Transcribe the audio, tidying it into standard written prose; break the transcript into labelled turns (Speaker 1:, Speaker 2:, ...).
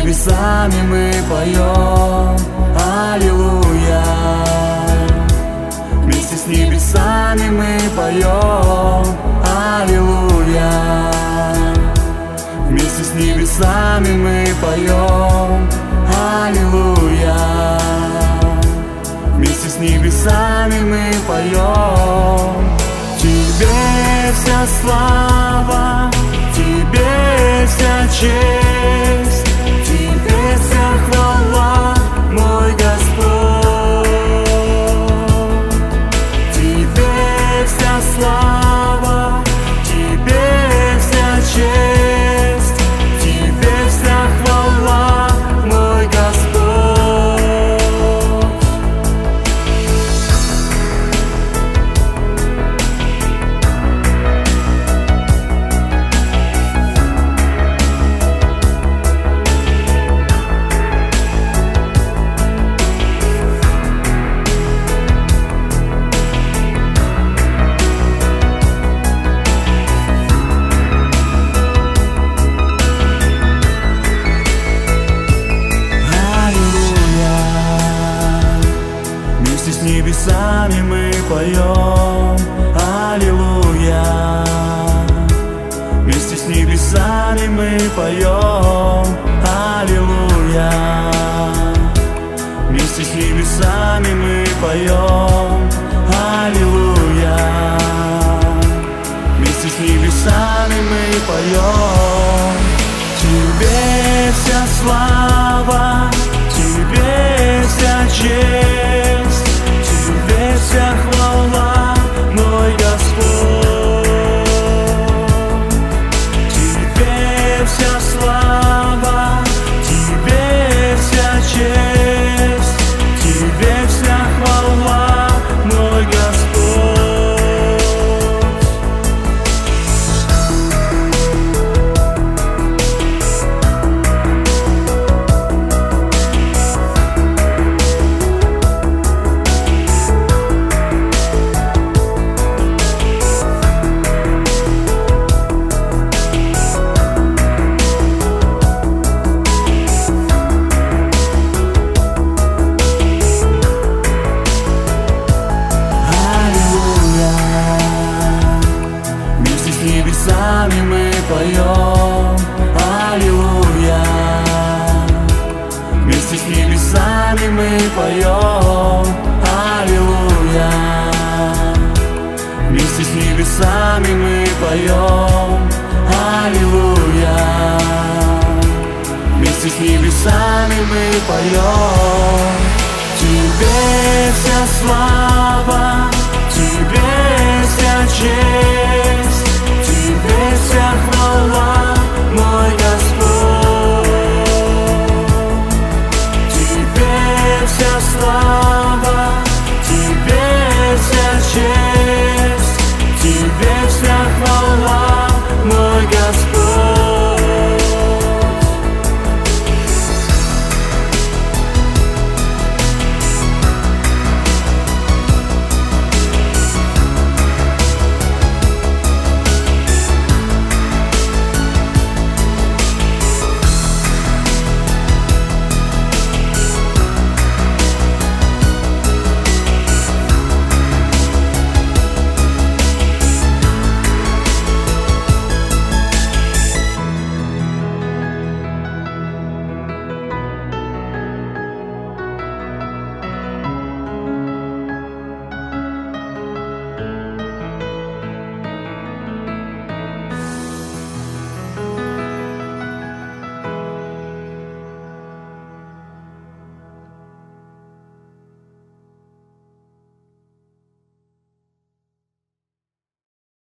Speaker 1: небесами мы поем аллилуйя. Вместе с небесами мы поем аллилуйя. Вместе с небесами мы поем аллилуйя. Вместе с небесами мы поем. Тебе вся слава, Тебе вся честь, Тебе вся хвала, мой Господь. Тебе вся слава, Тебе вся честь, Тебе вся хвала, мой Господь. Вместе с небесами мы поем аллилуйя. Вместе с небесами мы поем аллилуйя. Вместе с небесами мы поем аллилуйя. Вместе с небесами мы поем. Тебе вся слава, Тебе вся честь, Тебе вся хвала, мой Господь. Тебе вся слава, Тебе вся честь, Тебе вся хвала, мой Господь. Небесами мы поем аллилуйя. Вместе с небесами мы поем аллилуйя. Вместе с небесами мы поем аллилуйя. Вместе с небесами мы поем. Тебе вся слава, Тебе вся честь,